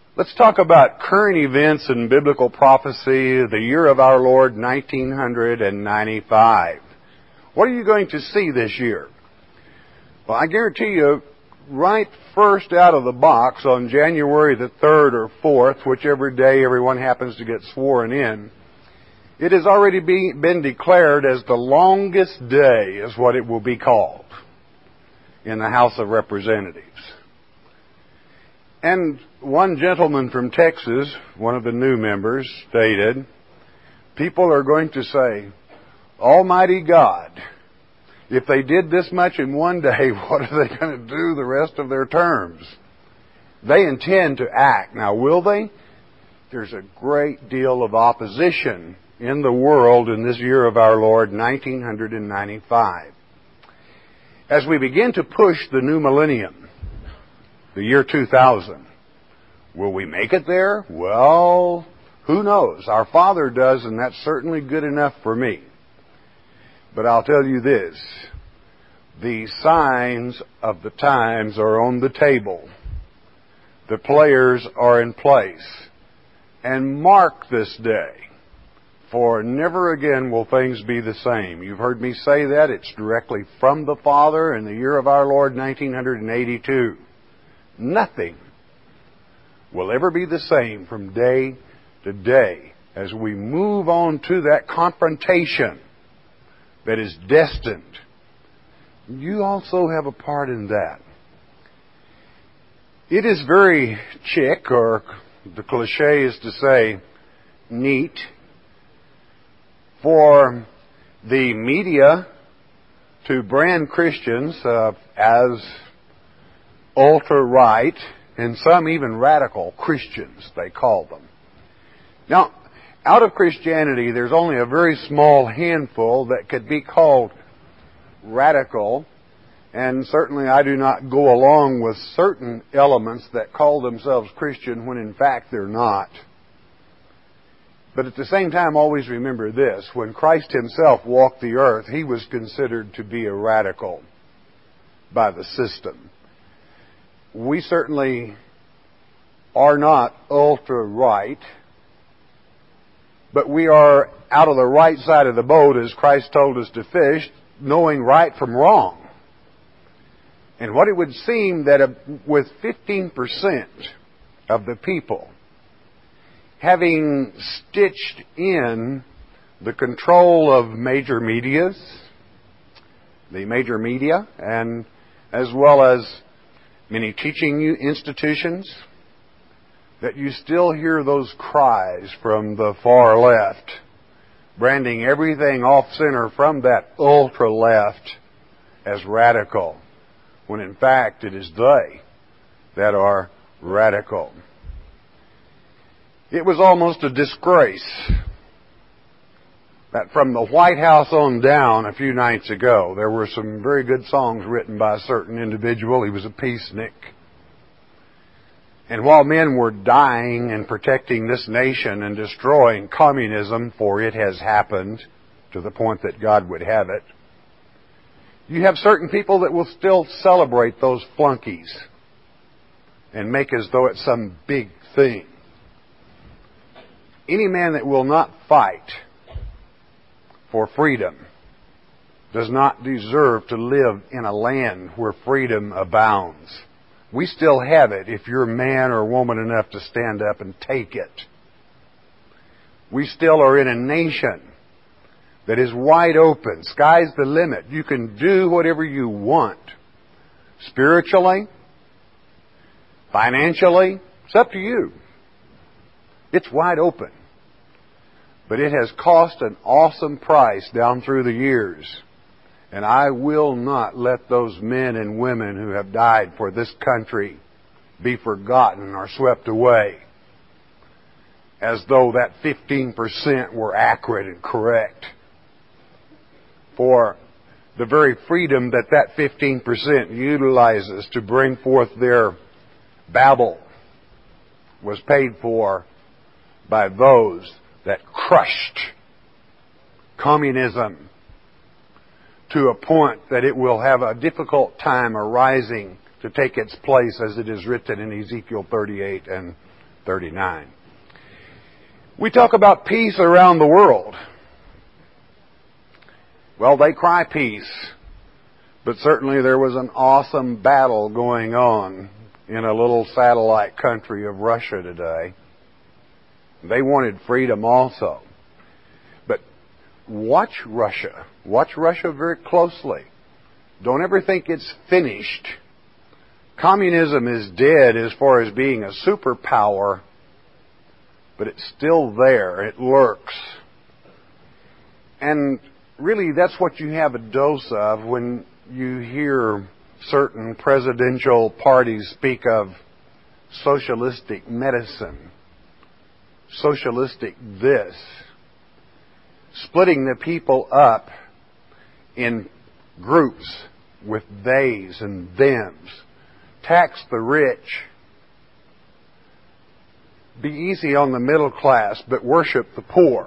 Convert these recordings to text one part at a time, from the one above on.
Let's talk about current events in biblical prophecy, the year of our Lord, 1995. What are you going to see this year? Well, I guarantee you, right first out of the box on January the 3rd or 4th, whichever day everyone happens to get sworn in, it has already been declared as the longest day is what it will be called in the House of Representatives. And one gentleman from Texas, one of the new members, stated, people are going to say, Almighty God, if they did this much in one day, what are they going to do the rest of their terms? They intend to act. Now, will they? There's a great deal of opposition in the world in this year of our Lord, 1995. As we begin to push the new millennium, the year 2000, will we make it there? Well, who knows? Our Father does, and that's certainly good enough for me. But I'll tell you this, the signs of the times are on the table. The players are in place. And mark this day, for never again will things be the same. You've heard me say that. It's directly from the Father in the year of our Lord, 1982. Nothing will ever be the same from day to day as we move on to that confrontation that is destined. You also have a part in that. It is very chic, or the cliche is to say, neat, for the media to brand Christians as ultra-right, and some even radical Christians, they call them. Now, out of Christianity, there's only a very small handful that could be called radical, and certainly I do not go along with certain elements that call themselves Christian when in fact they're not. But at the same time, always remember this, when Christ himself walked the earth, he was considered to be a radical by the system. We certainly are not ultra-right, but we are out of the right side of the boat, as Christ told us to fish, knowing right from wrong. And what it would seem that with 15% of the people having stitched in the control of major media, and as well as many teaching institutions, that you still hear those cries from the far left, branding everything off center from that ultra left as radical, when in fact it is they that are radical. It was almost a disgrace that from the White House on down a few nights ago, there were some very good songs written by a certain individual. He was a peacenik. And while men were dying and protecting this nation and destroying communism, for it has happened to the point that God would have it, you have certain people that will still celebrate those flunkies and make as though it's some big thing. Any man that will not fight for freedom does not deserve to live in a land where freedom abounds. We still have it if you're man or woman enough to stand up and take it. We still are in a nation that is wide open. Sky's the limit. You can do whatever you want. Spiritually, financially, it's up to you. It's wide open. But it has cost an awesome price down through the years. And I will not let those men and women who have died for this country be forgotten or swept away as though that 15% were accurate and correct. For the very freedom that that 15% utilizes to bring forth their babble was paid for by those that crushed communism to a point that it will have a difficult time arising to take its place, as it is written in Ezekiel 38 and 39. We talk about peace around the world. Well, they cry peace, but certainly there was an awesome battle going on in a little satellite country of Russia today. They wanted freedom also. But watch Russia. Watch Russia very closely. Don't ever think it's finished. Communism is dead as far as being a superpower, but it's still there. It lurks. And really, that's what you have a dose of when you hear certain presidential parties speak of socialistic medicine, socialistic this, splitting the people up in groups with theys and thems, tax the rich, be easy on the middle class, but worship the poor.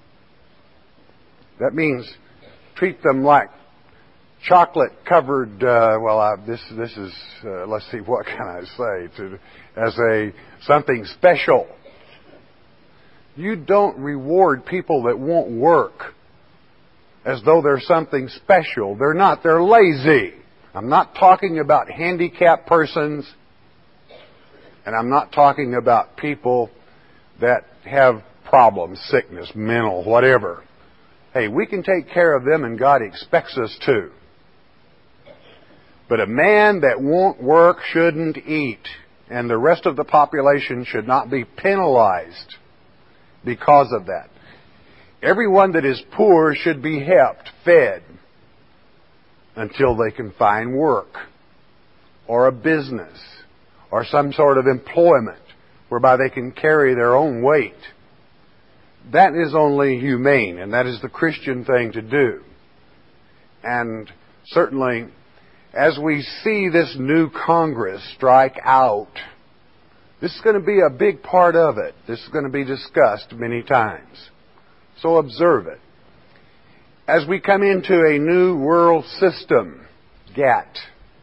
That means treat them like chocolate-covered. This is. Let's see, what can I say? As something special. You don't reward people that won't work as though they're something special. They're not. They're lazy. I'm not talking about handicapped persons, and I'm not talking about people that have problems, sickness, mental, whatever. Hey, we can take care of them, and God expects us to. But a man that won't work shouldn't eat, and the rest of the population should not be penalized because of that. Everyone that is poor should be helped, fed, until they can find work, or a business, or some sort of employment whereby they can carry their own weight. That is only humane, and that is the Christian thing to do. And certainly, as we see this new Congress strike out, this is going to be a big part of it. This is going to be discussed many times. So observe it. As we come into a new world system, GATT,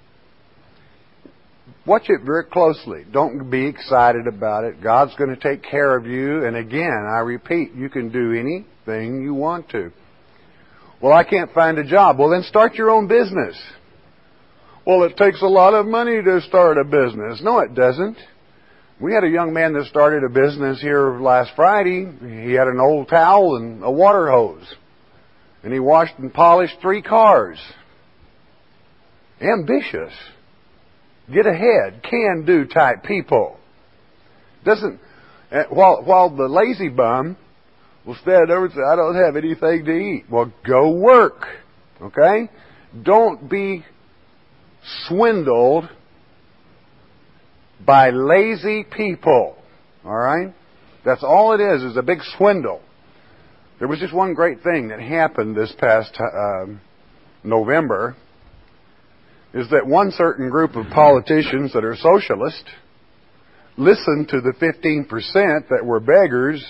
watch it very closely. Don't be excited about it. God's going to take care of you. And again, I repeat, you can do anything you want to. Well, I can't find a job. Well, then start your own business. Well, it takes a lot of money to start a business. No, it doesn't. We had a young man that started a business here last Friday. He had an old towel and a water hose. And he washed and polished 3 cars. Ambitious. Get ahead. Can-do type people. While the lazy bum will stand over and say, I don't have anything to eat. Well, go work. Okay? Don't be swindled by lazy people. All right? That's all it is a big swindle. There was just one great thing that happened this past November, is that one certain group of politicians that are socialist listened to the 15% that were beggars,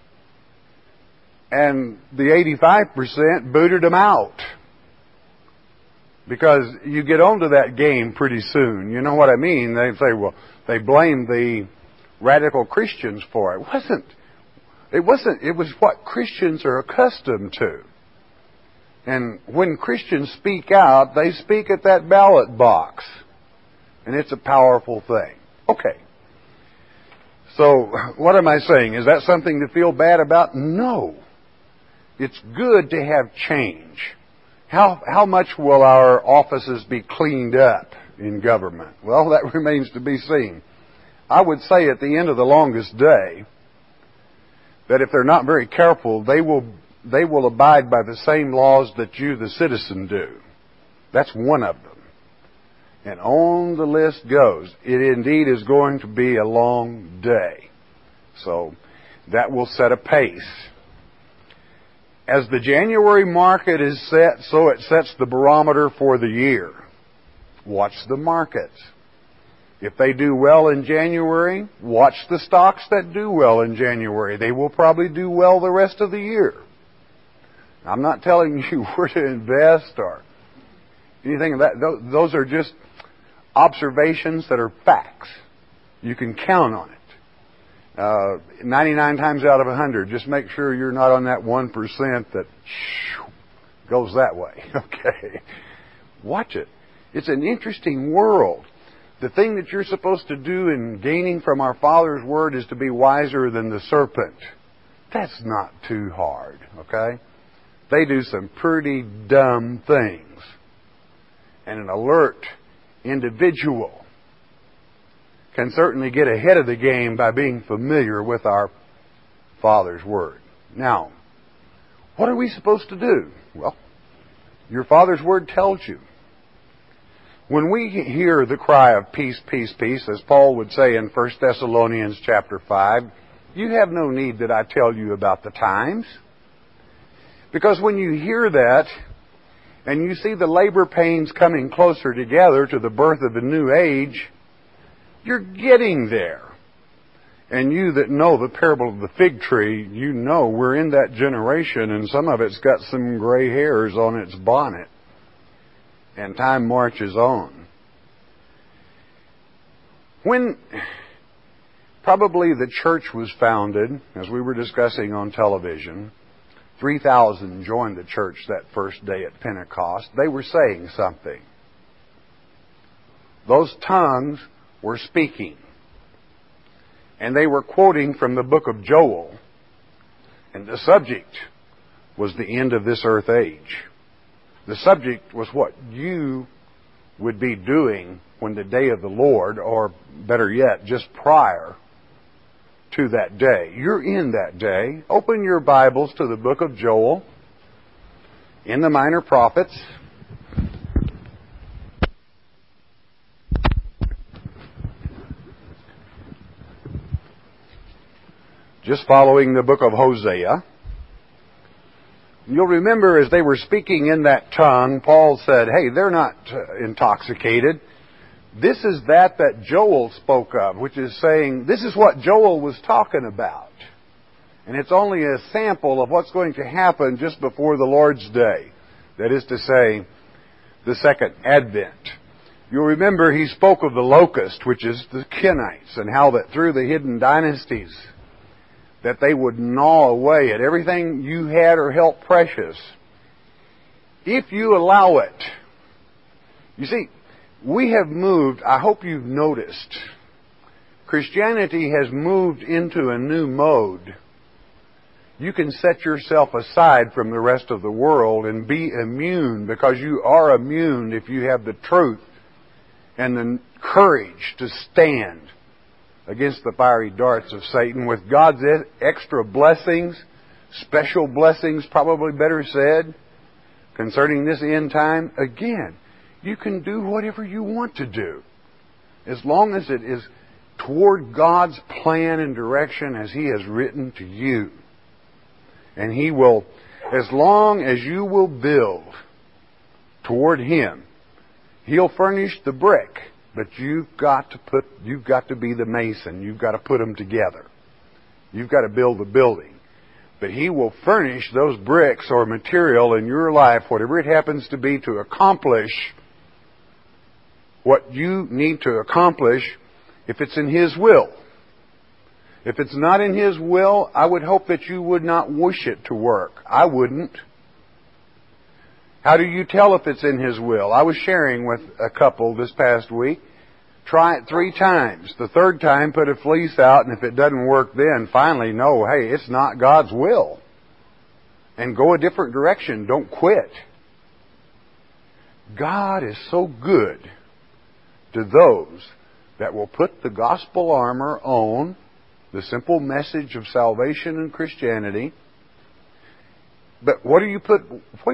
and the 85% booted them out. Because you get onto that game pretty soon. You know what I mean? They say, well, they blame the radical Christians for it. It wasn't. It was what Christians are accustomed to. And when Christians speak out, they speak at that ballot box. And it's a powerful thing. Okay. So, what am I saying? Is that something to feel bad about? No. It's good to have change. How much will our offices be cleaned up in government? Well, that remains to be seen. I would say at the end of the longest day that if they're not very careful, they will abide by the same laws that you, the citizen, do. That's one of them. And on the list goes. It indeed is going to be a long day. So that will set a pace. As the January market is set, so it sets the barometer for the year. Watch the markets. If they do well in January, watch the stocks that do well in January. They will probably do well the rest of the year. I'm not telling you where to invest or anything of that. Those are just observations that are facts. You can count on it. 99 times out of 100, just make sure you're not on that 1% that goes that way. Okay. Watch it. It's an interesting world. The thing that you're supposed to do in gaining from our Father's Word is to be wiser than the serpent. That's not too hard, okay? They do some pretty dumb things. And an alert individual can certainly get ahead of the game by being familiar with our Father's Word. Now, what are we supposed to do? Well, your Father's Word tells you. When we hear the cry of peace, peace, peace, as Paul would say in 1 Thessalonians chapter 5, you have no need that I tell you about the times. Because when you hear that, and you see the labor pains coming closer together to the birth of a new age, you're getting there. And you that know the parable of the fig tree, you know we're in that generation, and some of it's got some gray hairs on its bonnet. And time marches on. When probably the church was founded, as we were discussing on television, 3,000 joined the church that first day at Pentecost. They were saying something. Those tongues were speaking. And they were quoting from the book of Joel. And the subject was the end of this earth age. The subject was what you would be doing when the day of the Lord, or better yet, just prior to that day. You're in that day. Open your Bibles to the book of Joel in the Minor Prophets. Just following the book of Hosea. You'll remember as they were speaking in that tongue, Paul said, hey, they're not intoxicated. This is that Joel spoke of, which is saying, this is what Joel was talking about. And it's only a sample of what's going to happen just before the Lord's Day. That is to say, the second advent. You'll remember he spoke of the locust, which is the Kenites, and how that through the hidden dynasties, that they would gnaw away at everything you had or held precious, if you allow it. You see, we have moved, I hope you've noticed, Christianity has moved into a new mode. You can set yourself aside from the rest of the world and be immune, because you are immune if you have the truth and the courage to stand against the fiery darts of Satan with God's extra blessings, special blessings, probably better said, concerning this end time. Again, you can do whatever you want to do, as long as it is toward God's plan and direction as He has written to you. And He will, as long as you will build toward Him, He'll furnish the brick. But you've got to be the mason. You've got to put them together. You've got to build the building. But He will furnish those bricks or material in your life, whatever it happens to be, to accomplish what you need to accomplish if it's in His will. If it's not in His will, I would hope that you would not wish it to work. I wouldn't. How do you tell if it's in His will? I was sharing with a couple this past week. Try it 3 times. The 3rd time, put a fleece out, and if it doesn't work then, finally know, hey, it's not God's will. And go a different direction. Don't quit. God is so good to those that will put the gospel armor on, the simple message of salvation and Christianity. But what do you put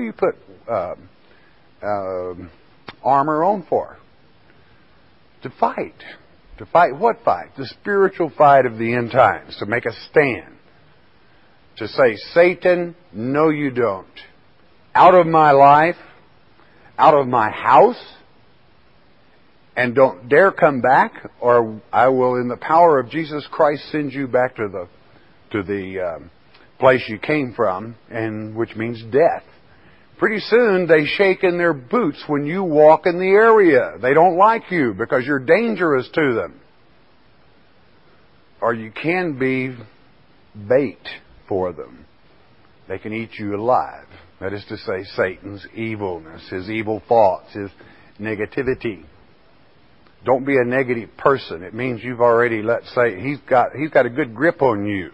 armor on for? To fight. To fight what fight? The spiritual fight of the end times. To make a stand. To say, Satan, no you don't. Out of my life. Out of my house. And don't dare come back, or I will, in the power of Jesus Christ, send you back to the place you came from, and which means death. Pretty soon they shake in their boots when you walk in the area. They don't like you because you're dangerous to them. or you can be bait for them. They can eat you alive. That is to say, Satan's evilness, his evil thoughts, his negativity. Don't be a negative person. It means you've already let Satan, he's got a good grip on you.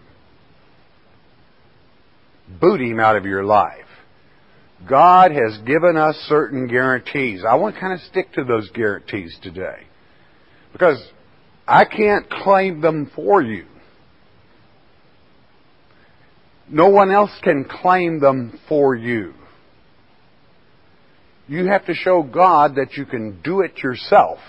Boot him out of your life. God has given us certain guarantees. I want to kind of stick to those guarantees today, because I can't claim them for you. No one else can claim them for you. You have to show God that you can do it yourself.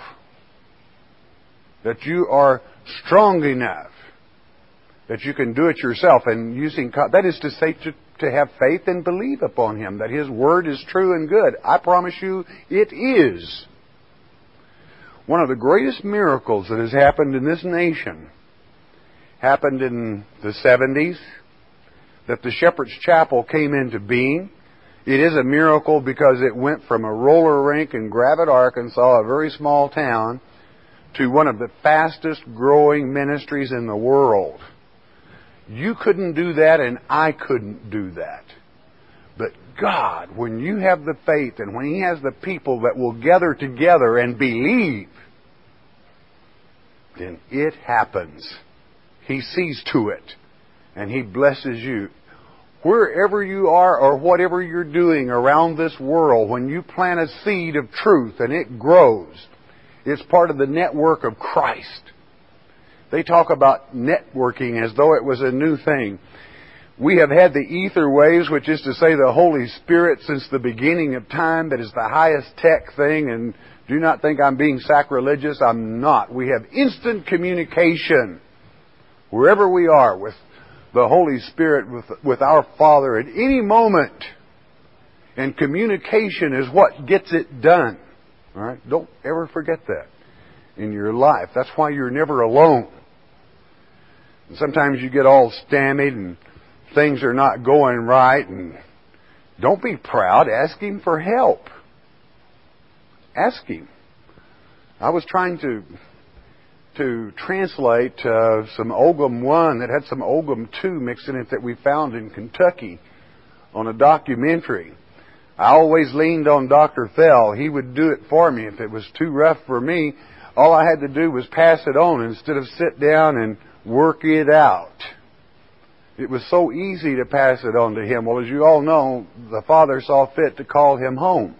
That you are strong enough. That you can do it yourself. And using God, that is to say, to have faith and believe upon Him. That His Word is true and good. I promise you, it is. One of the greatest miracles that has happened in this nation happened in the 70s. That the Shepherd's Chapel came into being. It is a miracle because it went from a roller rink in Gravette, Arkansas, a very small town, to one of the fastest growing ministries in the world. You couldn't do that, and I couldn't do that. But God, when you have the faith and when He has the people that will gather together and believe, then it happens. He sees to it, and He blesses you. Wherever you are or whatever you're doing around this world, when you plant a seed of truth and it grows, it's part of the network of Christ. They talk about networking as though it was a new thing. We have had the ether waves, which is to say the Holy Spirit, since the beginning of time. That is the highest tech thing, and do not think I'm being sacrilegious. I'm not. We have instant communication wherever we are with the Holy Spirit, with our Father at any moment. And communication is what gets it done. All right? Don't ever forget that in your life. That's why you're never alone. And sometimes you get all stymied and things are not going right, and don't be proud. Ask Him for help. Ask Him. I was trying to translate some Ogham 1 that had some Ogham 2 mixed in it that we found in Kentucky on a documentary. I always leaned on Dr. Fell. He would do it for me. If it was too rough for me, all I had to do was pass it on instead of sit down and work it out. It was so easy to pass it on to him. Well, as you all know, the Father saw fit to call him home.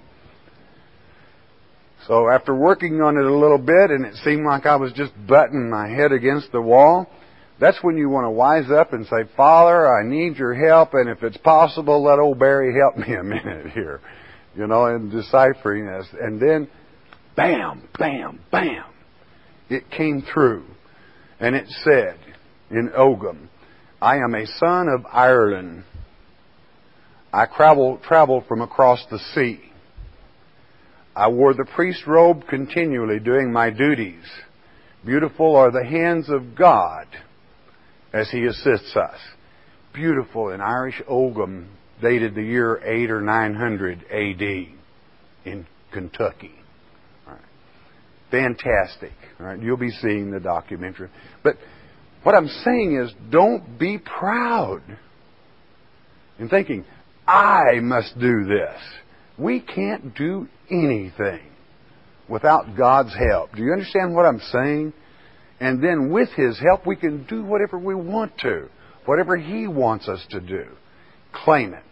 So after working on it a little bit, and it seemed like I was just butting my head against the wall, that's when you want to wise up and say, Father, I need your help, and if it's possible, let old Barry help me a minute here, in deciphering this. And then, bam, bam, bam, it came through. And it said in Ogham, I am a son of Ireland. I traveled from across the sea. I wore the priest's robe continually doing my duties. Beautiful are the hands of God as He assists us. Beautiful in Irish Ogham, dated the year 8 or 900 A.D. in Kentucky. All right. Fantastic. All right. You'll be seeing the documentary. But what I'm saying is, don't be proud in thinking, I must do this. We can't do anything without God's help. Do you understand what I'm saying? And then with His help, we can do whatever we want to. Whatever He wants us to do. Claim it.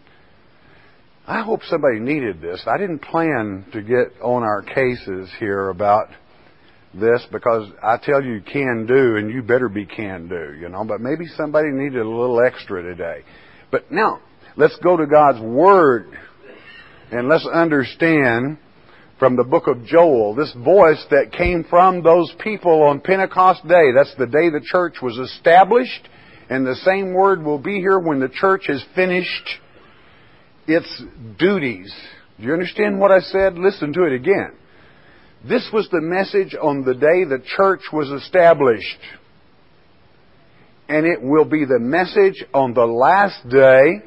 I hope somebody needed this. I didn't plan to get on our cases here about this, because I tell you can do, and you better be can do, But maybe somebody needed a little extra today. But now, let's go to God's Word. And let's understand from the book of Joel, this voice that came from those people on Pentecost Day. That's the day the church was established. And the same word will be here when the church has finished its duties. Do you understand what I said? Listen to it again. This was the message on the day the church was established. And it will be the message on the last day.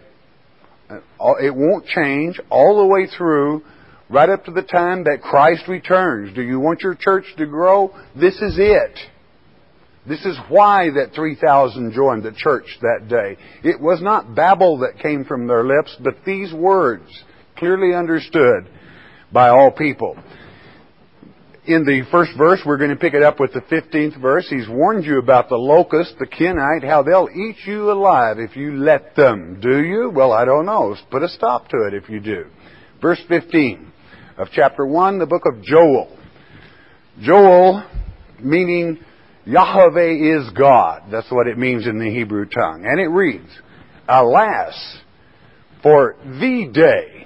It won't change all the way through, right up to the time that Christ returns. Do you want your church to grow? This is it. This is why that 3,000 joined the church that day. It was not babble that came from their lips, but these words, clearly understood by all people. In the first verse, we're going to pick it up with the 15th verse. He's warned you about the locust, the Kenite, how they'll eat you alive if you let them. Do you? Well, I don't know. Put a stop to it if you do. Verse 15 of chapter 1, the book of Joel. Joel, meaning Yahweh is God. That's what it means in the Hebrew tongue. And it reads, Alas, for the day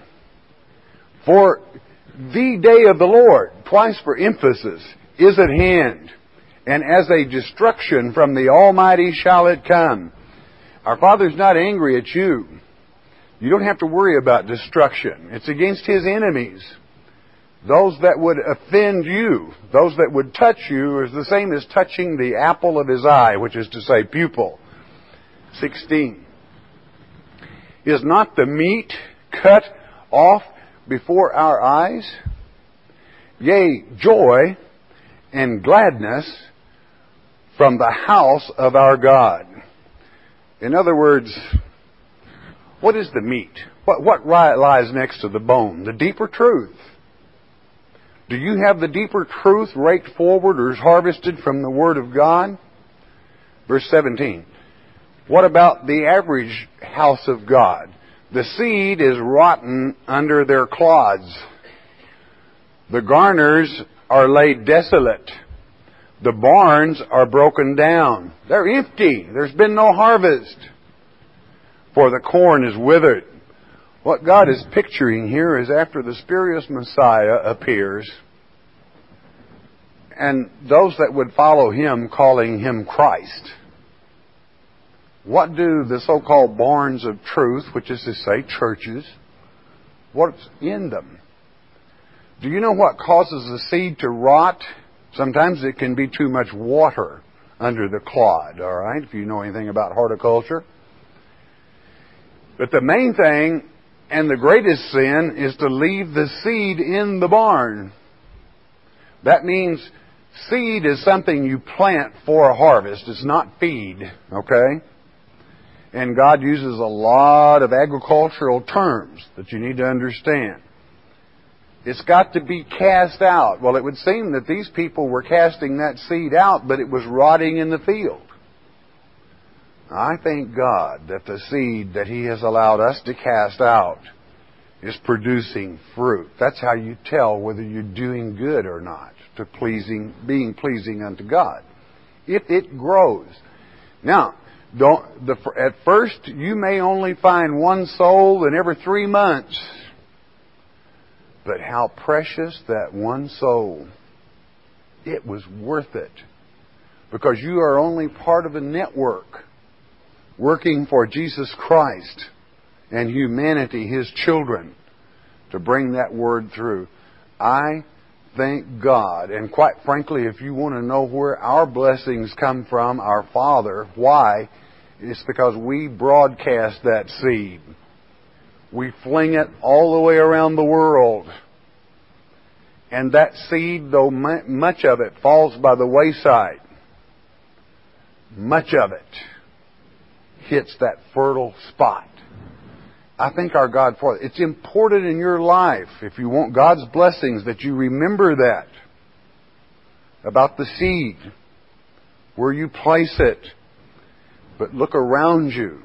of the Lord, twice for emphasis, is at hand, and as a destruction from the Almighty shall it come. Our Father's not angry at you. You don't have to worry about destruction. It's against His enemies. Those that would offend you, those that would touch you, is the same as touching the apple of His eye, which is to say, pupil. 16. Is not the meat cut off before our eyes? Yea, joy and gladness from the house of our God. In other words, what is the meat? What lies next to the bone? The deeper truth. Do you have the deeper truth raked forward or harvested from the Word of God? Verse 17. What about the average house of God? The seed is rotten under their clods. The garners are laid desolate. The barns are broken down. They're empty. There's been no harvest. For the corn is withered. What God is picturing here is after the spurious Messiah appears, and those that would follow Him calling Him Christ, what do the so-called barns of truth, which is to say churches, what's in them? Do you know what causes the seed to rot? Sometimes it can be too much water under the clod, all right, if you know anything about horticulture. But the main thing and the greatest sin is to leave the seed in the barn. That means seed is something you plant for a harvest. It's not feed, okay? And God uses a lot of agricultural terms that you need to understand. It's got to be cast out. Well, it would seem that these people were casting that seed out, but it was rotting in the field. I thank God that the seed that He has allowed us to cast out is producing fruit. That's how you tell whether you're doing good or not, being pleasing unto God. If it grows. Now, at first you may only find one soul in every 3 months. But how precious that one soul. It was worth it. Because you are only part of a network working for Jesus Christ and humanity, His children, to bring that word through. I thank God. And quite frankly, if you want to know where our blessings come from, our Father, why? It's because we broadcast that seed. We fling it all the way around the world. And that seed, though much of it falls by the wayside, much of it hits that fertile spot. I thank our God for it. It's important in your life, if you want God's blessings, that you remember that about the seed, where you place it. But look around you.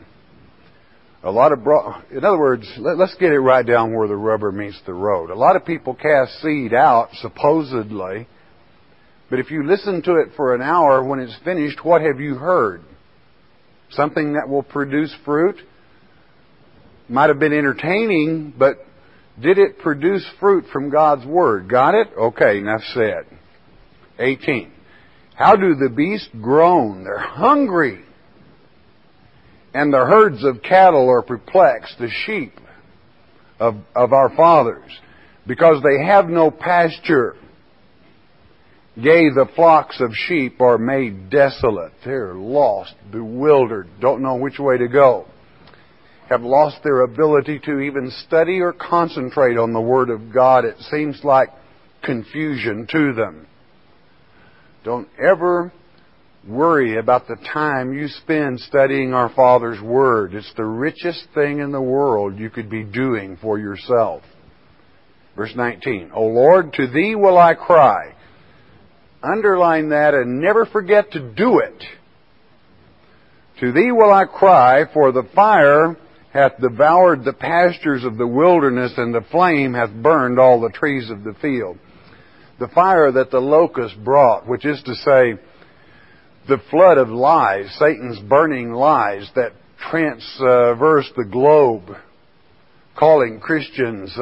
In other words, let's get it right down where the rubber meets the road. A lot of people cast seed out, supposedly, but if you listen to it for an hour, when it's finished, what have you heard? Something that will produce fruit? Might have been entertaining, but did it produce fruit from God's Word? Got it? Okay, enough said. 18. How do the beasts groan? They're hungry. And the herds of cattle are perplexed, the sheep of our fathers, because they have no pasture. Yea, the flocks of sheep are made desolate. They're lost, bewildered, don't know which way to go. Have lost their ability to even study or concentrate on the Word of God. It seems like confusion to them. Don't ever worry about the time you spend studying our Father's Word. It's the richest thing in the world you could be doing for yourself. Verse 19, O Lord, to Thee will I cry. Underline that and never forget to do it. To Thee will I cry, for the fire hath devoured the pastures of the wilderness, and the flame hath burned all the trees of the field. The fire that the locust brought, which is to say, the flood of lies, Satan's burning lies that transverse the globe, calling Christians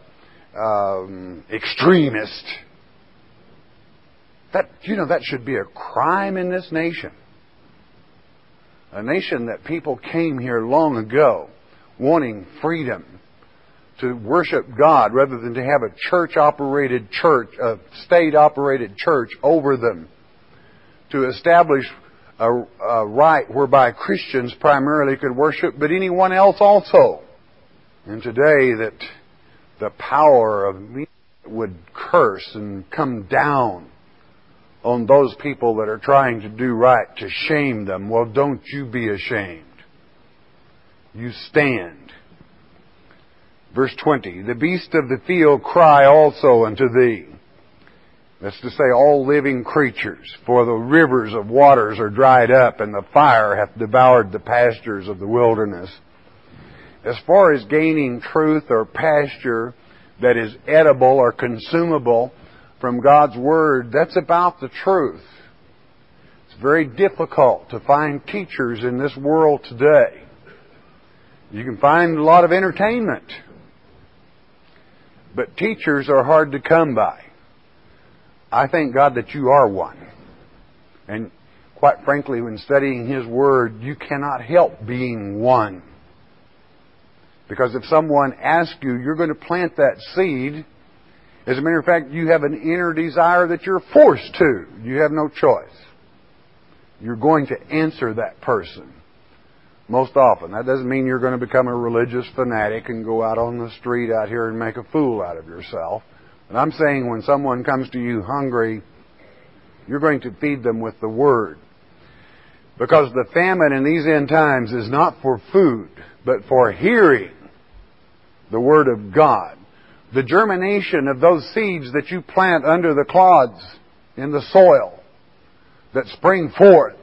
extremist. That should be a crime in this nation. A nation that people came here long ago wanting freedom to worship God rather than to have a church-operated church, a state-operated church over them, to establish a right whereby Christians primarily could worship, but anyone else also. And today that the power of me would curse and come down on those people that are trying to do right, to shame them. Well, don't you be ashamed. You stand. Verse 20, the beasts of the field cry also unto Thee. That's to say, all living creatures, for the rivers of waters are dried up, and the fire hath devoured the pastures of the wilderness. As far as gaining truth or pasture that is edible or consumable from God's Word, that's about the truth. It's very difficult to find teachers in this world today. You can find a lot of entertainment, but teachers are hard to come by. I thank God that you are one. And quite frankly, when studying His Word, you cannot help being one. Because if someone asks you, you're going to plant that seed. As a matter of fact, you have an inner desire that you're forced to. You have no choice. You're going to answer that person most often. That doesn't mean you're going to become a religious fanatic and go out on the street out here and make a fool out of yourself. But I'm saying when someone comes to you hungry, you're going to feed them with the Word. Because the famine in these end times is not for food, but for hearing the Word of God. The germination of those seeds that you plant under the clods in the soil that spring forth,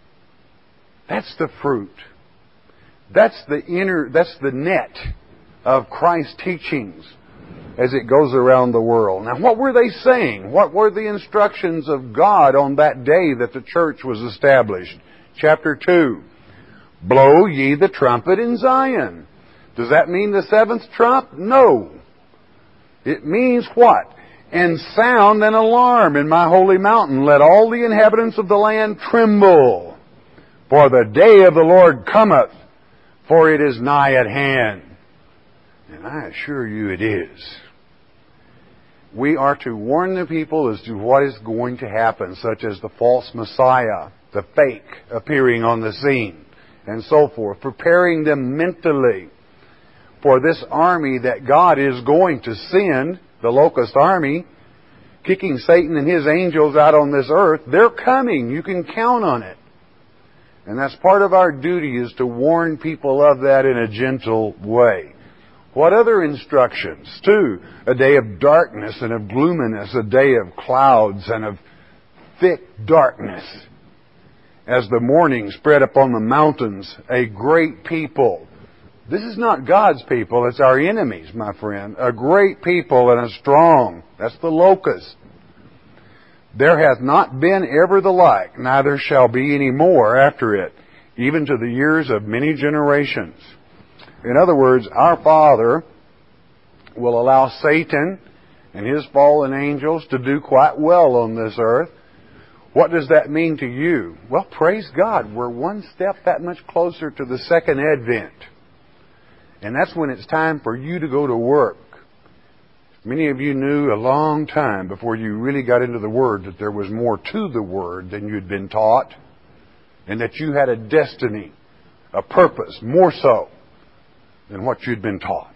that's the fruit. That's the net of Christ's teachings as it goes around the world. Now, what were they saying? What were the instructions of God on that day that the church was established? Chapter 2. Blow ye the trumpet in Zion. Does that mean the seventh trump? No. It means what? And sound an alarm in my holy mountain. Let all the inhabitants of the land tremble. For the day of the Lord cometh, for it is nigh at hand. And I assure you it is. We are to warn the people as to what is going to happen, such as the false Messiah, the fake appearing on the scene, and so forth. Preparing them mentally for this army that God is going to send, the locust army, kicking Satan and his angels out on this earth. They're coming. You can count on it. And that's part of our duty, is to warn people of that in a gentle way. What other instructions? 2, a day of darkness and of gloominess, a day of clouds and of thick darkness. As the morning spread upon the mountains, a great people. This is not God's people, it's our enemies, my friend. A great people and a strong. That's the locust. There hath not been ever the like, neither shall be any more after it, even to the years of many generations. In other words, our Father will allow Satan and his fallen angels to do quite well on this earth. What does that mean to you? Well, praise God, we're one step that much closer to the second advent. And that's when it's time for you to go to work. Many of you knew a long time before you really got into the Word that there was more to the Word than you'd been taught, and that you had a destiny, a purpose, more so than what you'd been taught.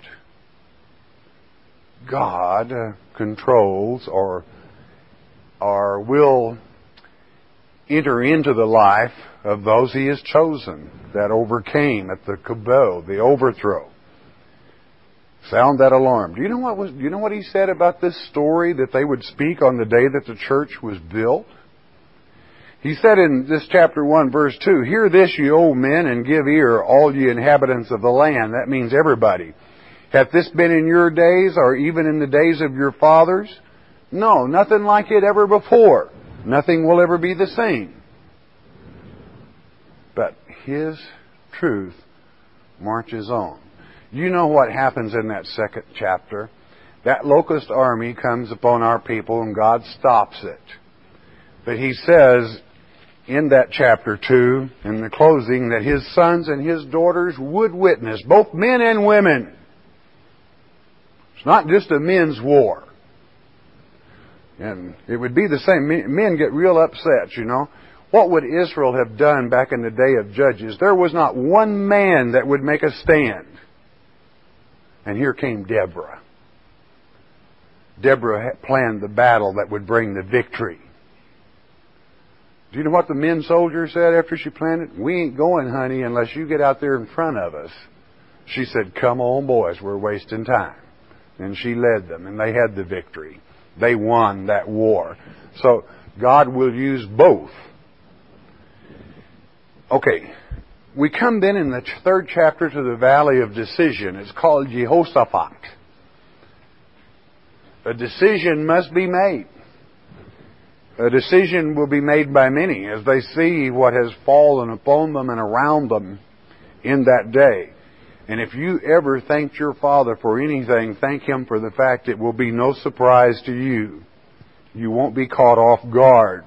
God controls or will enter into the life of those He has chosen that overcame at the Kabod, the overthrow. Sound that alarm. Do you know what He said about this story that they would speak on the day that the church was built? He said in this chapter 1, verse 2, "Hear this, ye old men, and give ear, all ye inhabitants of the land." That means everybody. "Hath this been in your days, or even in the days of your fathers? No, nothing like it ever before. Nothing will ever be the same." But His truth marches on. You know what happens in that second chapter? That locust army comes upon our people and God stops it. But He says in that chapter 2, in the closing, that His sons and His daughters would witness, both men and women. It's not just a men's war. And it would be the same. Men get real upset, you know. What would Israel have done back in the day of Judges? There was not one man that would make a stand. And here came Deborah. Deborah planned the battle that would bring the victory. Do you know what the men soldier said after she planned it? "We ain't going, honey, unless you get out there in front of us." She said, "Come on, boys, we're wasting time." And she led them, and they had the victory. They won that war. So God will use both. Okay, we come then in the third chapter to the Valley of Decision. It's called Jehoshaphat. A decision must be made. A decision will be made by many as they see what has fallen upon them and around them in that day. And if you ever thanked your Father for anything, thank Him for the fact it will be no surprise to you. You won't be caught off guard.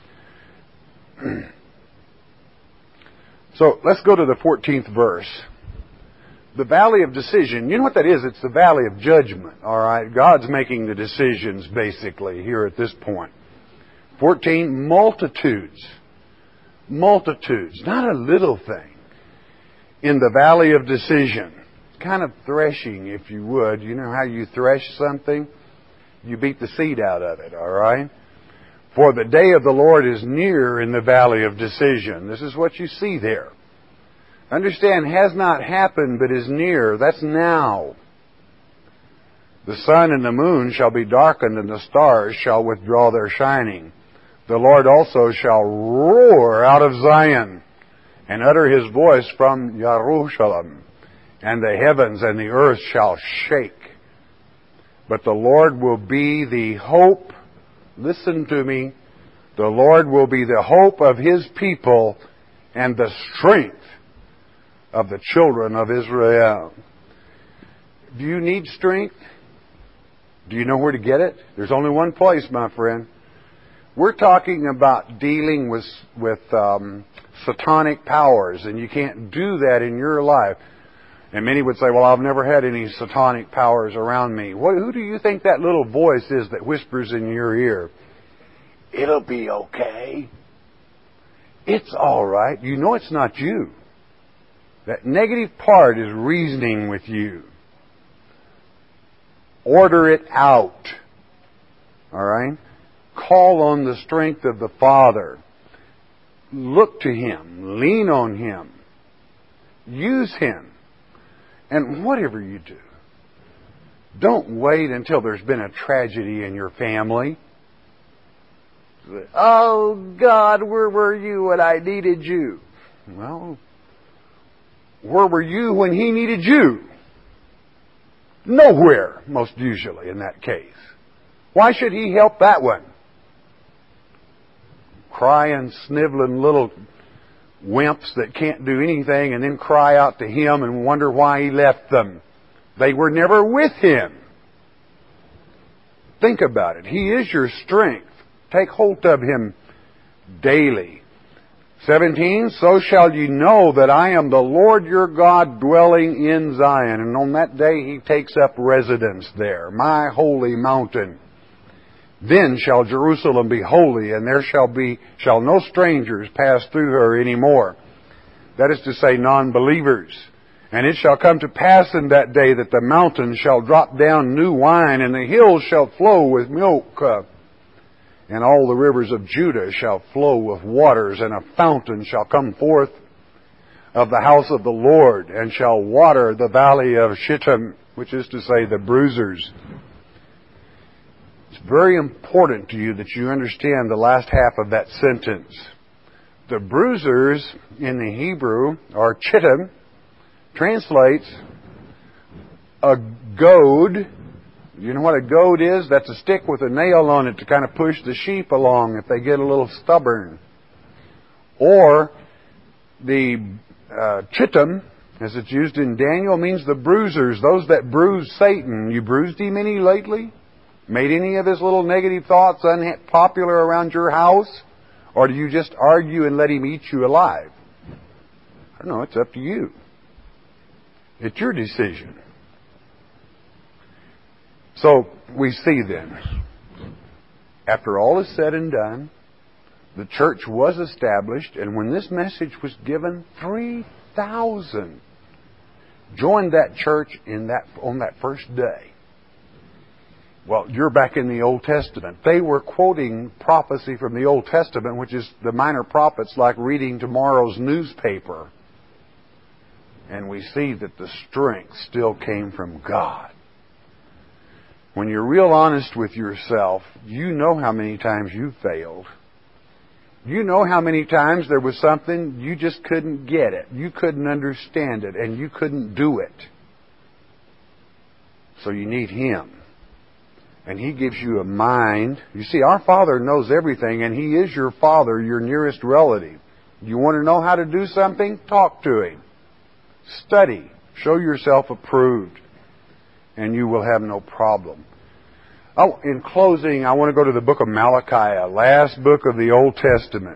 So let's go to the 14th verse. The Valley of Decision. You know what that is? It's the Valley of Judgment. All right? God's making the decisions basically here at this point. 14, multitudes. Multitudes. Not a little thing. In the Valley of Decision. Kind of threshing, if you would. You know how you thresh something? You beat the seed out of it, all right? For the day of the Lord is near in the Valley of Decision. This is what you see there. Understand, has not happened, but is near. That's now. The sun and the moon shall be darkened, and the stars shall withdraw their shining. The Lord also shall roar out of Zion, and utter His voice from Jerusalem, and the heavens and the earth shall shake. But the Lord will be the hope. Listen to me. The Lord will be the hope of His people and the strength of the children of Israel. Do you need strength? Do you know where to get it? There's only one place, my friend. We're talking about dealing with satanic powers, and you can't do that in your life. And many would say, well, I've never had any satanic powers around me. Who do you think that little voice is that whispers in your ear? It'll be okay. It's all right. You know it's not you. That negative part is reasoning with you. Order it out. All right? Call on the strength of the Father. Look to Him. Lean on Him. Use Him. And whatever you do, don't wait until there's been a tragedy in your family. Oh, God, where were you when I needed you? Well, where were you when He needed you? Nowhere, most usually, in that case. Why should He help that one? Crying, sniveling little wimps that can't do anything and then cry out to Him and wonder why He left them. They were never with Him. Think about it. He is your strength. Take hold of Him daily. 17, so shall ye know that I am the Lord your God dwelling in Zion. And on that day He takes up residence there, my holy mountain. Then shall Jerusalem be holy, and there shall no strangers pass through her any more. That is to say, non-believers. And it shall come to pass in that day that the mountains shall drop down new wine, and the hills shall flow with milk. And all the rivers of Judah shall flow with waters, and a fountain shall come forth of the house of the Lord, and shall water the valley of Shittim, which is to say, the bruisers. It's very important to you that you understand the last half of that sentence. The bruisers in the Hebrew, or Chittim, translates a goad. You know what a goad is? That's a stick with a nail on it to kind of push the sheep along if they get a little stubborn. Or the Chittim, as it's used in Daniel, means the bruisers, those that bruise Satan. You bruised him any lately? Made any of his little negative thoughts unpopular around your house? Or do you just argue and let him eat you alive? I don't know, it's up to you. It's your decision. So, we see then, after all is said and done, the church was established, and when this message was given, 3,000 joined that church on that first day. Well, you're back in the Old Testament. They were quoting prophecy from the Old Testament, which is the minor prophets, like reading tomorrow's newspaper. And we see that the strength still came from God. When you're real honest with yourself, you know how many times you failed. You know how many times there was something you just couldn't get it. You couldn't understand it, and you couldn't do it. So you need Him. And He gives you a mind. You see, our Father knows everything, and He is your Father, your nearest relative. You want to know how to do something? Talk to Him. Study. Show yourself approved. And you will have no problem. Oh, in closing, I want to go to the book of Malachi, last book of the Old Testament.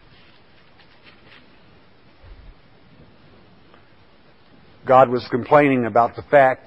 God was complaining about the fact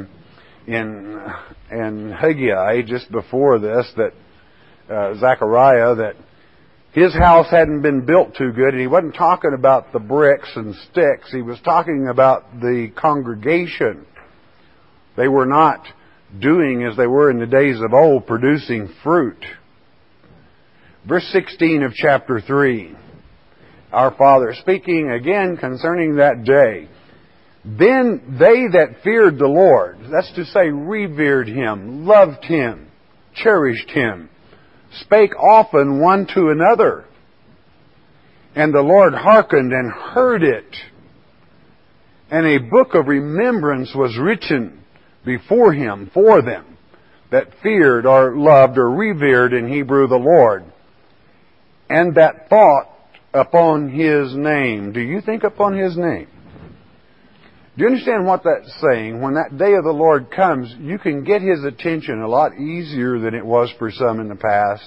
in Haggai, just before this, that Zechariah, that his house hadn't been built too good, and he wasn't talking about the bricks and sticks. He was talking about the congregation. They were not doing as they were in the days of old, producing fruit. Verse 16 of chapter 3. Our Father speaking again concerning that day. Then they that feared the Lord, that's to say revered Him, loved Him, cherished Him, spake often one to another. And the Lord hearkened and heard it. And a book of remembrance was written before Him, for them that feared or loved or revered in Hebrew the Lord, and that thought upon His name. Do you think upon His name? Do you understand what that's saying? When that day of the Lord comes, you can get His attention a lot easier than it was for some in the past.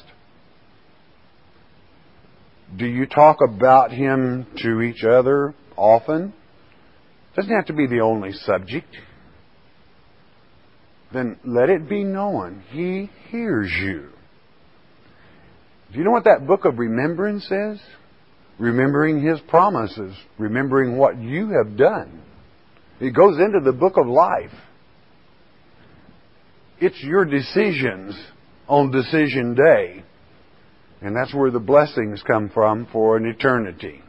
Do you talk about Him to each other often? Doesn't have to be the only subject. Then let it be known He hears you. Do you know what that book of remembrance is? Remembering His promises. Remembering what you have done. It goes into the book of life. It's your decisions on decision day. And that's where the blessings come from for an eternity.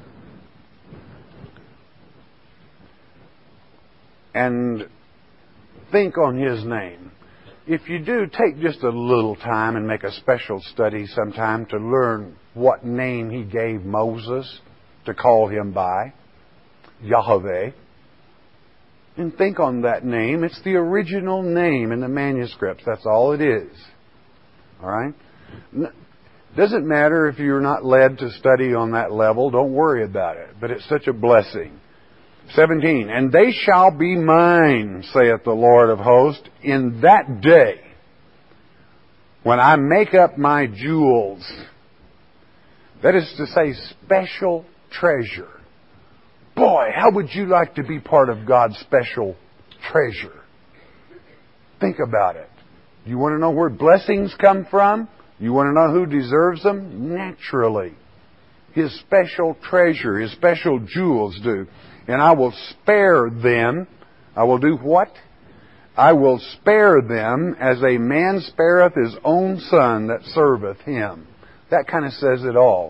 And think on His name. If you do, take just a little time and make a special study sometime to learn what name He gave Moses to call him by. Yahweh. And think on that name. It's the original name in the manuscripts. That's all it is. All right? Doesn't matter if you're not led to study on that level. Don't worry about it. But it's such a blessing. 17, and they shall be mine, saith the Lord of hosts, in that day when I make up my jewels. That is to say, special treasure. Boy, how would you like to be part of God's special treasure? Think about it. You want to know where blessings come from? You want to know who deserves them? Naturally. His special treasure, His special jewels do. And I will spare them. I will do what? I will spare them as a man spareth his own son that serveth him. That kind of says it all.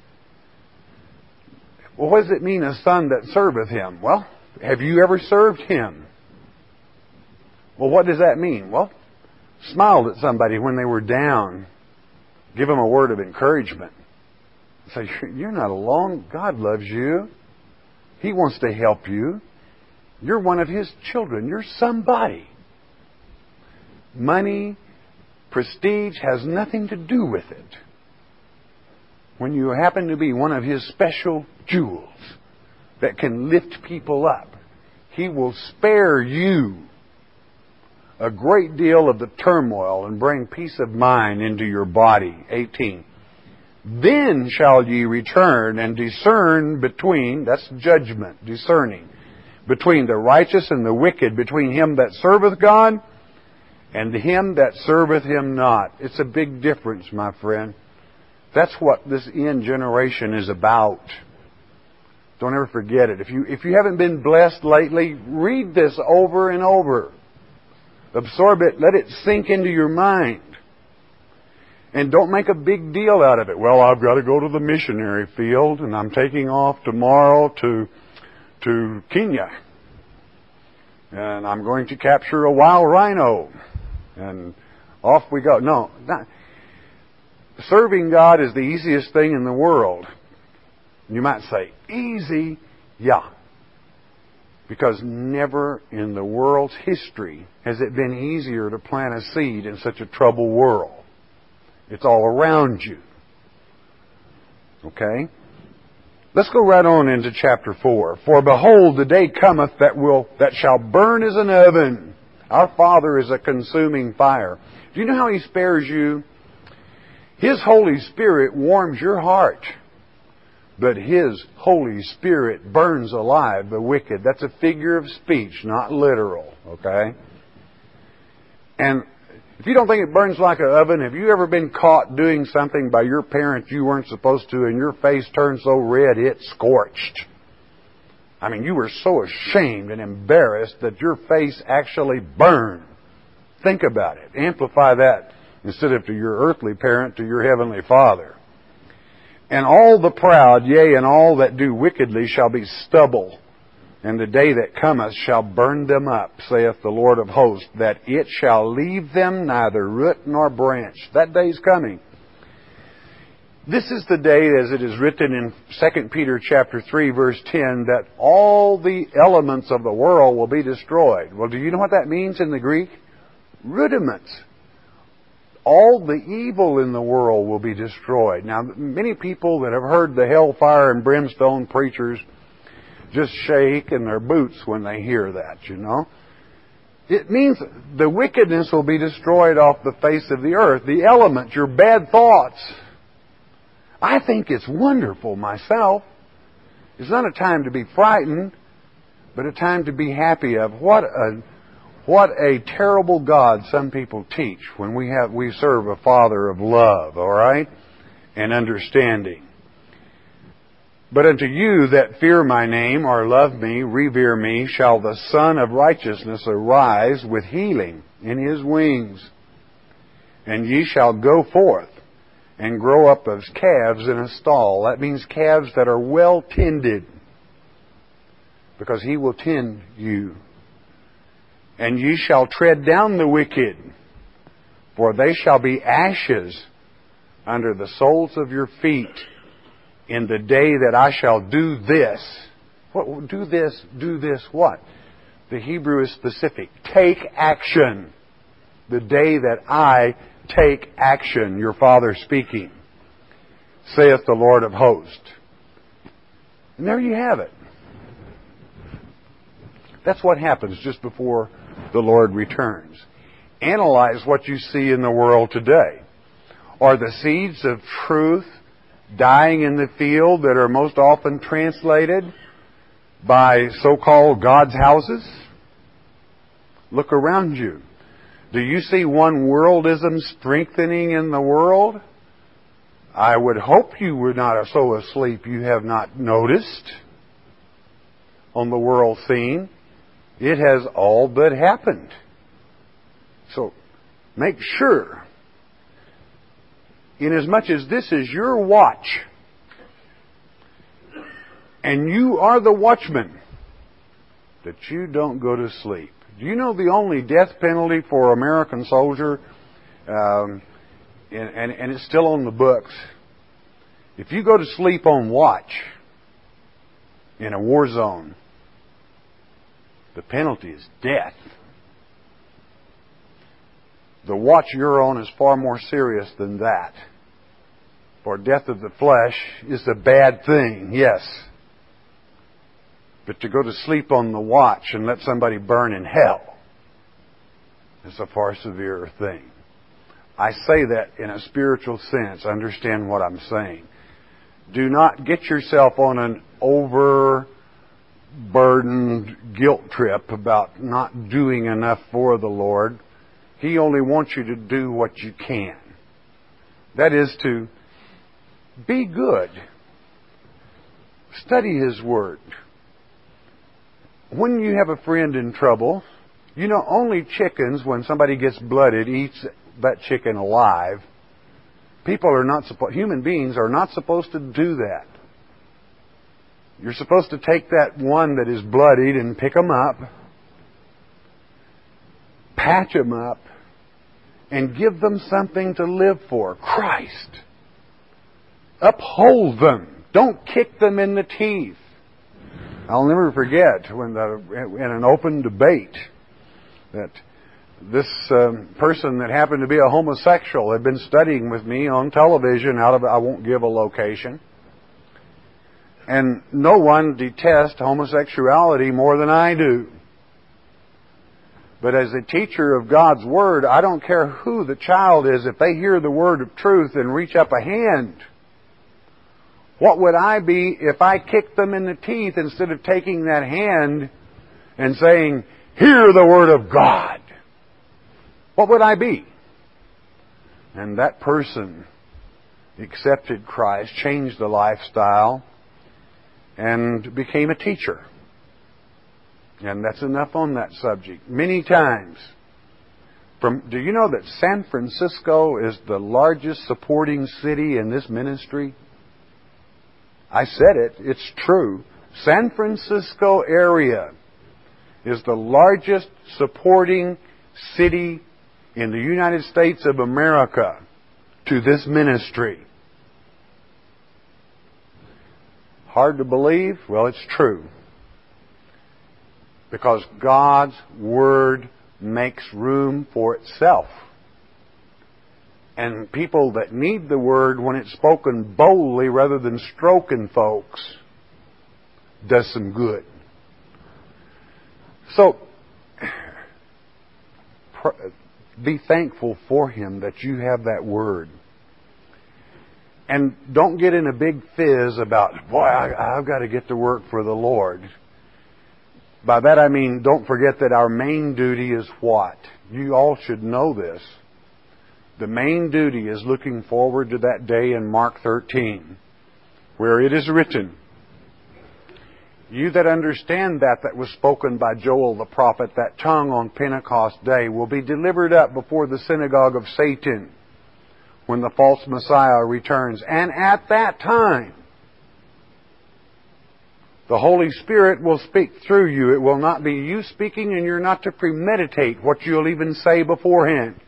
Well, what does it mean, a son that serveth him? Well, have you ever served him? Well, what does that mean? Well, smiled at somebody when they were down. Give them a word of encouragement. Say, you're not alone. God loves you. He wants to help you. You're one of His children. You're somebody. Money, prestige has nothing to do with it. When you happen to be one of His special jewels that can lift people up, He will spare you a great deal of the turmoil and bring peace of mind into your body. 18. Then shall ye return and discern between, that's judgment, discerning, between the righteous and the wicked, between him that serveth God and him that serveth Him not. It's a big difference, my friend. That's what this end generation is about. Don't ever forget it. If you haven't been blessed lately, read this over and over. Absorb it. Let it sink into your mind. And don't make a big deal out of it. Well, I've got to go to the missionary field, and I'm taking off tomorrow to Kenya. And I'm going to capture a wild rhino. And off we go. No, serving God is the easiest thing in the world. You might say, easy? Yeah. Because never in the world's history has it been easier to plant a seed in such a troubled world. It's all around you. Okay? Let's go right on into chapter 4. For behold, the day cometh that shall burn as an oven. Our Father is a consuming fire. Do you know how He spares you? His Holy Spirit warms your heart. But His Holy Spirit burns alive the wicked. That's a figure of speech, not literal. Okay? And if you don't think it burns like an oven, have you ever been caught doing something by your parents you weren't supposed to, and your face turned so red it scorched? I mean, you were so ashamed and embarrassed that your face actually burned. Think about it. Amplify that instead of to your earthly parent, to your heavenly Father. And all the proud, yea, and all that do wickedly shall be stubble. And the day that cometh shall burn them up, saith the Lord of hosts, that it shall leave them neither root nor branch. That day's coming. This is the day, as it is written in 2 Peter chapter 3, verse 10, that all the elements of the world will be destroyed. Well, do you know what that means in the Greek? Rudiments. All the evil in the world will be destroyed. Now, many people that have heard the hellfire and brimstone preachers just shake in their boots when they hear that, you know. It means the wickedness will be destroyed off the face of the earth. The elements, your bad thoughts. I think it's wonderful myself. It's not a time to be frightened, but a time to be happy of. What a terrible God some people teach when we serve a Father of love, all right, and understanding. But unto you that fear my name, or love me, revere me, shall the Son of Righteousness arise with healing in His wings. And ye shall go forth and grow up as calves in a stall. That means calves that are well tended, because He will tend you. And ye shall tread down the wicked, for they shall be ashes under the soles of your feet. In the day that I shall do this. What? Do this what? The Hebrew is specific. Take action. The day that I take action, your Father speaking, saith the Lord of hosts. And there you have it. That's what happens just before the Lord returns. Analyze what you see in the world today. Are the seeds of truth dying in the field that are most often translated by so-called God's houses? Look around you. Do you see one worldism strengthening in the world? I would hope you were not so asleep you have not noticed on the world scene. It has all but happened. So, make sure, inasmuch as this is your watch, and you are the watchman, that you don't go to sleep. Do you know the only death penalty for an American soldier, and it's still on the books, if you go to sleep on watch in a war zone, the penalty is death. The watch you're on is far more serious than that. For death of the flesh is a bad thing, yes. But to go to sleep on the watch and let somebody burn in hell is a far severer thing. I say that in a spiritual sense. Understand what I'm saying. Do not get yourself on an overburdened guilt trip about not doing enough for the Lord. He only wants you to do what you can. That is to be good. Study His Word. When you have a friend in trouble, you know, only chickens, when somebody gets blooded, eats that chicken alive. Human beings are not supposed to do that. You're supposed to take that one that is bloodied and pick them up, patch them up, and give them something to live for. Christ. Uphold them. Don't kick them in the teeth. I'll never forget when in an open debate that this person that happened to be a homosexual had been studying with me on television I won't give a location. And no one detests homosexuality more than I do. But as a teacher of God's Word, I don't care who the child is, if they hear the word of truth and reach up a hand, what would I be if I kicked them in the teeth instead of taking that hand and saying, hear the Word of God? What would I be? And that person accepted Christ, changed the lifestyle, and became a teacher. And that's enough on that subject. Many times. Do you know that San Francisco is the largest supporting city in this ministry? I said it. It's true. San Francisco area is the largest supporting city in the United States of America to this ministry. Hard to believe? Well, it's true. Because God's Word makes room for itself. And people that need the Word, when it's spoken boldly rather than stroking folks, does some good. So, be thankful for Him that you have that Word. And don't get in a big fizz about, boy, I've got to get to work for the Lord. By that I mean, don't forget that our main duty is what? You all should know this. The main duty is looking forward to that day in Mark 13, where it is written, you that understand that was spoken by Joel the prophet, that tongue on Pentecost day will be delivered up before the synagogue of Satan when the false Messiah returns. And at that time, the Holy Spirit will speak through you. It will not be you speaking, and you're not to premeditate what you'll even say beforehand.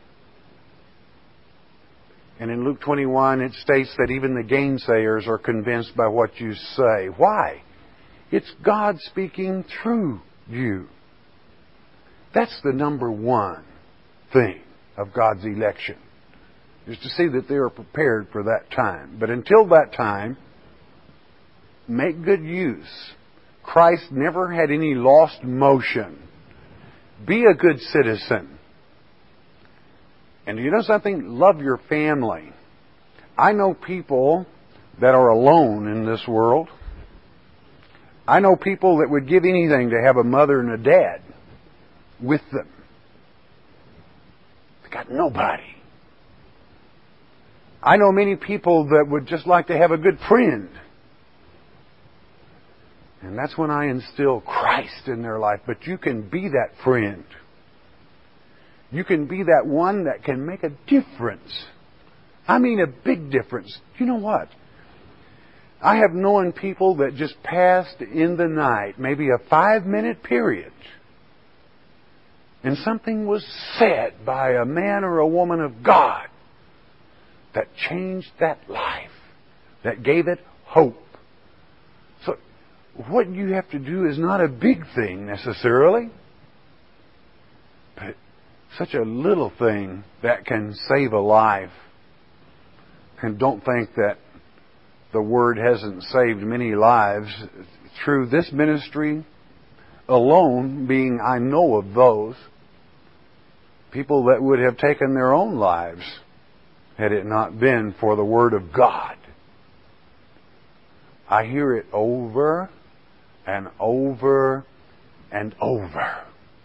And in Luke 21, it states that even the gainsayers are convinced by what you say. Why? It's God speaking through you. That's the number one thing of God's election, is to see that they are prepared for that time. But until that time, make good use. Christ never had any lost motion. Be a good citizen. And you know something? Love your family. I know people that are alone in this world. I know people that would give anything to have a mother and a dad with them. They got nobody. I know many people that would just like to have a good friend. And that's when I instill Christ in their life. But you can be that friend. You can be that one that can make a difference. I mean a big difference. You know what? I have known people that just passed in the night, maybe a 5-minute period, and something was said by a man or a woman of God that changed that life, that gave it hope. So what you have to do is not a big thing necessarily, but such a little thing that can save a life. And don't think that the Word hasn't saved many lives through this ministry alone, being I know of those people that would have taken their own lives had it not been for the Word of God. I hear it over and over and over.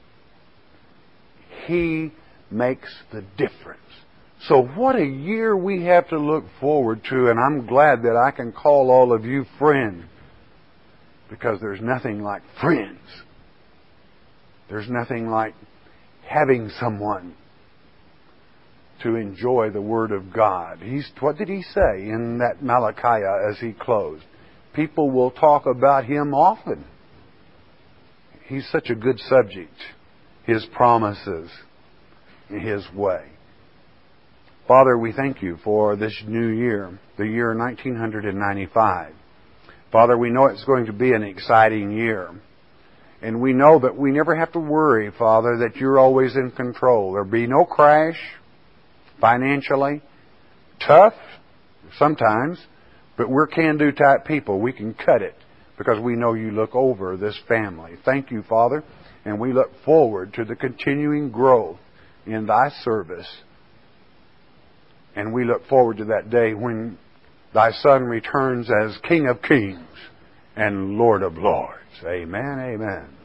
He makes the difference. So what a year we have to look forward to, and I'm glad that I can call all of you friends, because there's nothing like friends. There's nothing like having someone to enjoy the Word of God. What did he say in that Malachi as he closed? People will talk about Him often. He's such a good subject. His promises, His way. Father, we thank You for this new year, the year 1995. Father, we know it's going to be an exciting year. And we know that we never have to worry, Father, that You're always in control. There'll be no crash financially. Tough sometimes, but we're can-do type people. We can cut it because we know You look over this family. Thank You, Father, and we look forward to the continuing growth in Thy service. And we look forward to that day when Thy Son returns as King of Kings and Lord of Lords. Amen, amen.